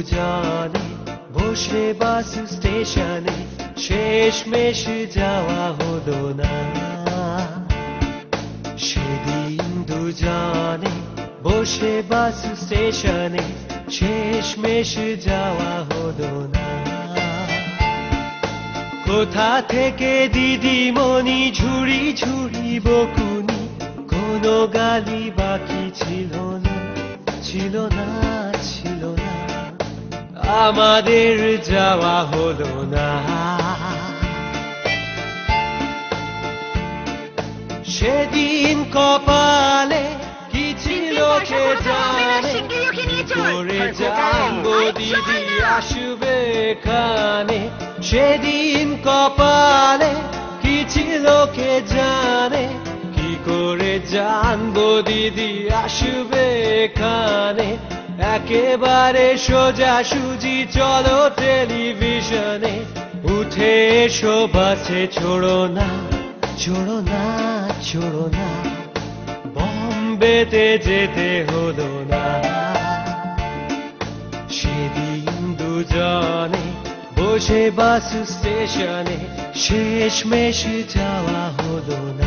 দুজনে বসে বাস স্টেশনে শেষমেশ যাওয়া হলো না। সেদিন দুজনে বসে বাস স্টেশনে শেষমেশ যাওয়া হলো না। কোথা থেকে দিদিমণি ঝুড়ি ঝুড়ি বকুনি, কোনো গালি বাকি ছিল না, ছিল না, ছিল না। আমাদের যাওয়া হলো না। সেদিন কপালে কি ছিল কে জানে, কি করে জানবো দিদি আসবে কানে। সেদিন কপালে কি ছিল কে জানে, কি করে জানবো দিদি আসবে কানে। একেবারে সোজাসুজি চলো টেলিভিশনে, উঠে এসো বাসে ছোড়ো না, ছোড়ো না, ছোড়ো না। বম্বেতে যেতে হলো না। সেদিন দুজনে বসে বাস স্টেশনে শেষমেশ যাওয়া হলো না।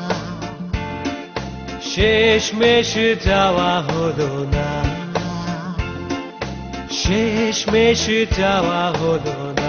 শেষমেশ যাওয়া হলো না। শেষমেশ যাওয়া হলো না।